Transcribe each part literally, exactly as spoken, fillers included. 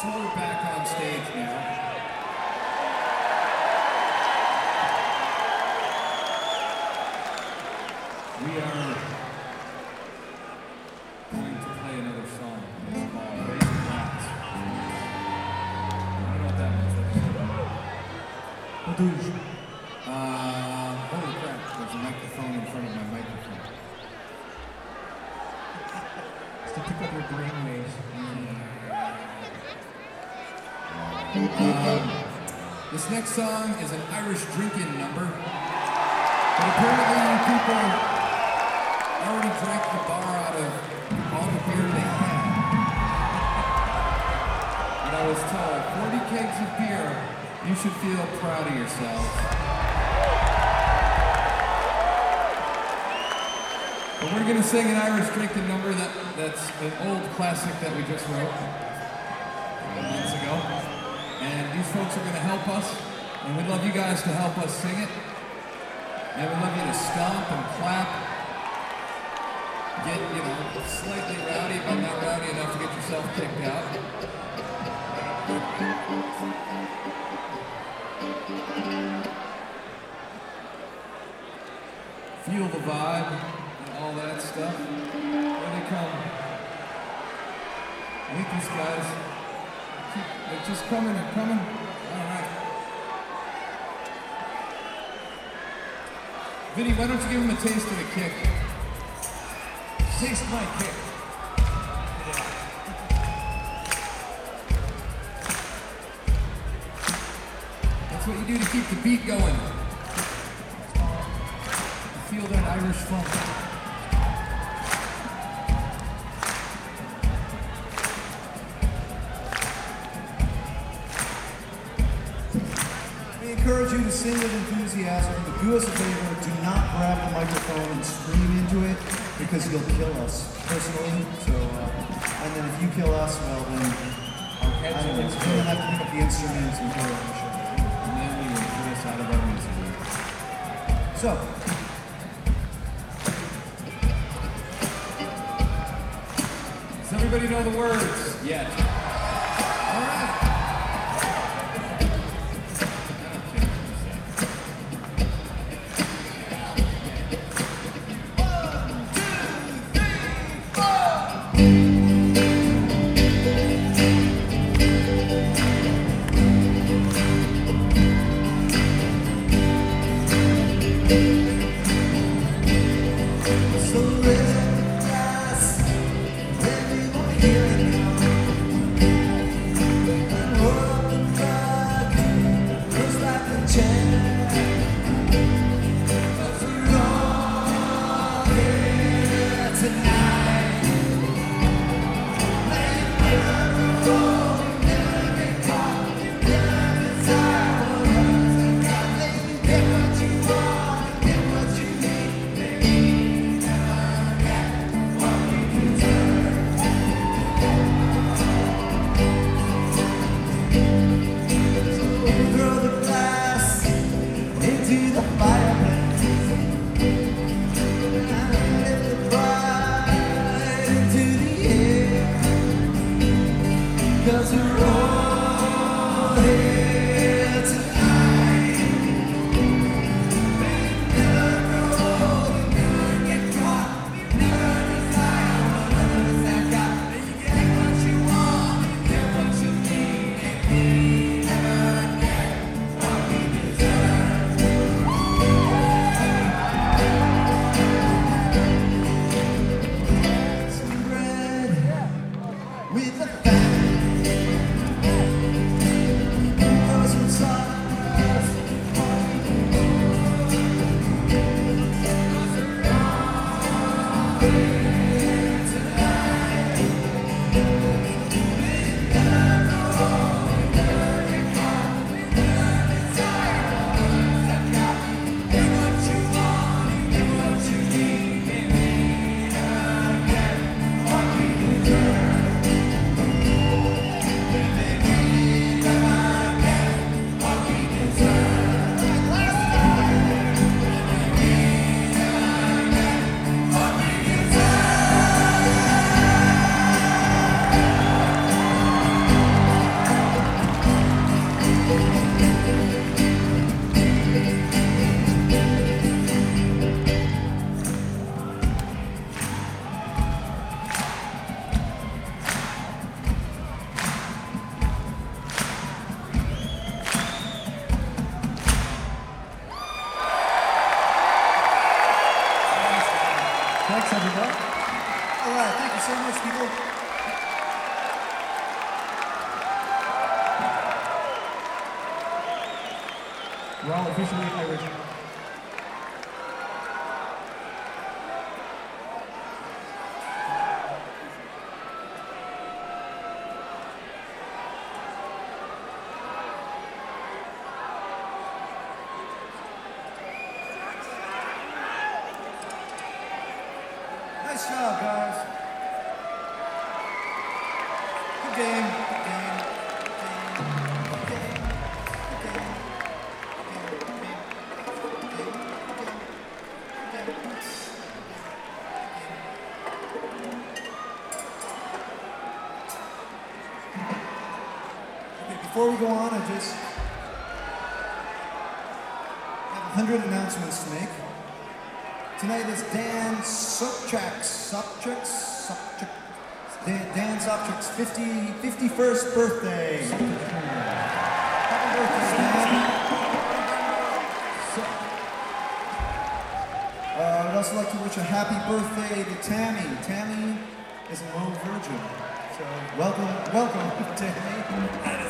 So we're back on stage now. We are going to play another song. It's called Raising Rats. I don't know what that means. What do you? Uh, holy crap, there's a microphone in front of my microphone. It's to pick up your brain waves. Um, this next song is an Irish drinking number, but apparently you people already drank the bar out of all the beer they had. And I was told, forty kegs of beer, you should feel proud of yourself. But we're going to sing an Irish drinking number that, that's an old classic that we just wrote months ago. And these folks are going to help us, and we'd love you guys to help us sing it. And we'd love you to stomp and clap. Get, you know, slightly rowdy, but not rowdy enough to get yourself kicked out. Feel the vibe and all that stuff. Here they come. I think these guys... They're just coming and coming. All right. Vinny, why don't you give him a taste of the kick? Taste my kick. Yeah. That's what you do to keep the beat going. You feel that Irish funk. I encourage you to sing with enthusiasm, but do us a favor, do not grab the microphone and scream into it, because you'll kill us personally. So, uh, and then if you kill us, well then, our heads I don't know, we're gonna have to pick up the instruments and kill the show. And then we will put us out of our misery. So, does everybody know the words yet? All right. throw the glass. Thanks, everybody. All right, thank you so much, people. We're all officially Irish. Nice job, guys. Good game. Good game. Good game. Good game. Good game. Good game. Good game. Good game. Good game. Okay, before we go on, I just have a hundred announcements to make. Tonight is Dan Sopchak's, Sopchak's, Sopchak, Dan, Dan Sopchak's fifty, fifty-first birthday. Happy birthday, Dan. Uh, I'd also like to wish a happy birthday to Tammy. Tammy is a lone virgin. So welcome, welcome, Tammy.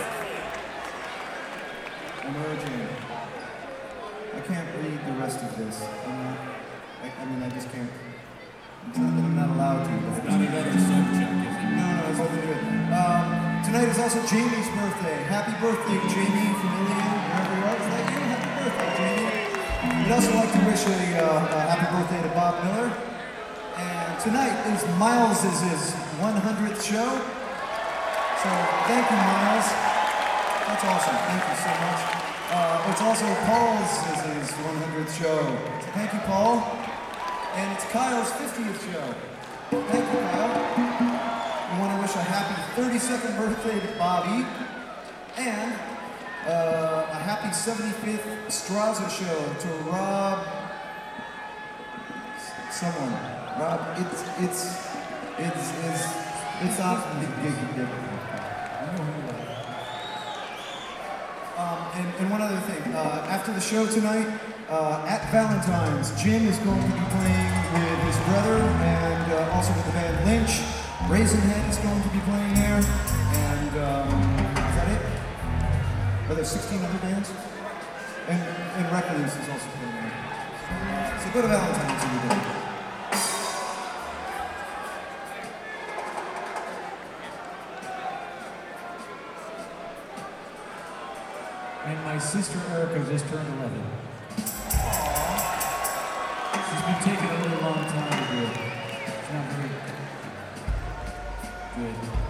Emerging. I can't read the rest of this. I'm not, I, I mean, I just can't. It's not that I'm not allowed to. But Not another subject, is it? no, no, it's nothing to it. Um, tonight is also Jamie's birthday. Happy birthday, Jamie from Ilion, wherever you are. Is that you? Happy birthday, Jamie. We'd also like to wish a, uh, a happy birthday to Bob Miller. And tonight is Miles' one hundredth show. So thank you, Miles. That's awesome. Thank you so much. Uh, it's also Paul's his one hundredth show. So thank you, Paul. And it's Kyle's fiftieth show. Thank you, Kyle. We want to wish a happy thirty-second birthday to Bobby. And uh, a happy seventy-fifth Straza show to Rob. Someone. Rob, it's, it's, it's, it's, it's not. Um, and, and one other thing, uh, after the show tonight, uh, at Valentine's, Jim is going to be playing with his brother and uh, also with the band Lynch. Raisinhead is going to be playing there, and um, is that it? Are there sixteen other bands? And, and Recluse is also playing there. So go to Valentine's if you did. And my sister Erica just turned eleven. She's been taking a really long time to do it. It's not very good.